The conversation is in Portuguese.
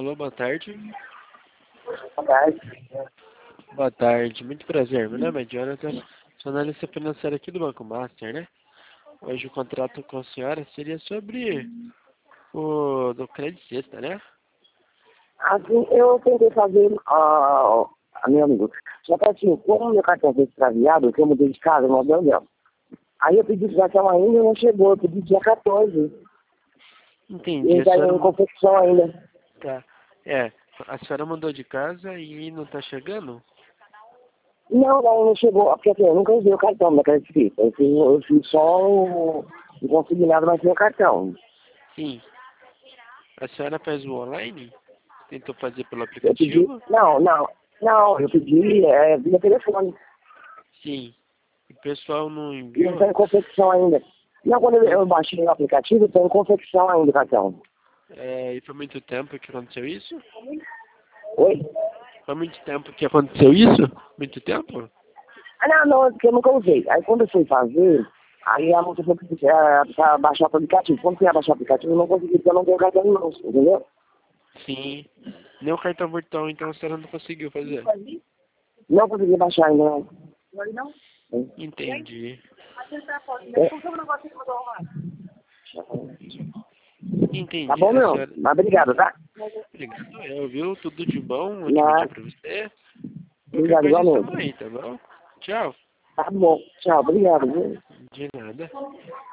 Alô, boa tarde. Boa tarde. Boa tarde, muito prazer. Meu nome é Jonathan, sou analista financeiro aqui do Banco Master, né? Hoje o contrato com a senhora seria sobre o do Credit Sexta, né? Assim, eu tentei fazer, meu amigo, só que assim, como meu cartão foi extraviado, que eu mudei de casa, no Abel, aí eu pedi cartão ainda e não chegou, eu pedi dia 14. Entendi, E a tá senhora... em confecção ainda. Tá, a senhora mudou de casa e não tá chegando? Não chegou, porque assim, eu nunca usei o cartão da Credit Suisse. Eu fiz só o consignado, mas sem o cartão. Sim. A senhora fez o online? Tentou fazer pelo Eu pedi, aplicativo? eu pedi via telefone. Sim. O pessoal não E não enviou? tá em confecção ainda. Não, quando eu baixei o aplicativo, tá em confecção ainda o cartão. E foi muito tempo que aconteceu isso? Oi? Foi muito tempo que aconteceu isso? Muito tempo? Não, é porque eu nunca usei. Aí quando eu fui fazer, aí a moça falou que pra baixar o aplicativo. Quando eu ia baixar o aplicativo, eu não consegui, porque eu não tenho cartão em mãos, entendeu? Sim. Nem o cartão virtual, então a senhora não conseguiu fazer. Não consegui baixar ainda, não. Entendi. É. Tá Entendi. bom, A meu? senhora... Mas obrigado, tá? Obrigado, viu? Tudo de bom. Ótimo dia Não, pra você. Qualquer obrigado coisa estamos igualmente. aí, tá bom? Tchau. Tá bom. Tchau, obrigado, viu? De nada.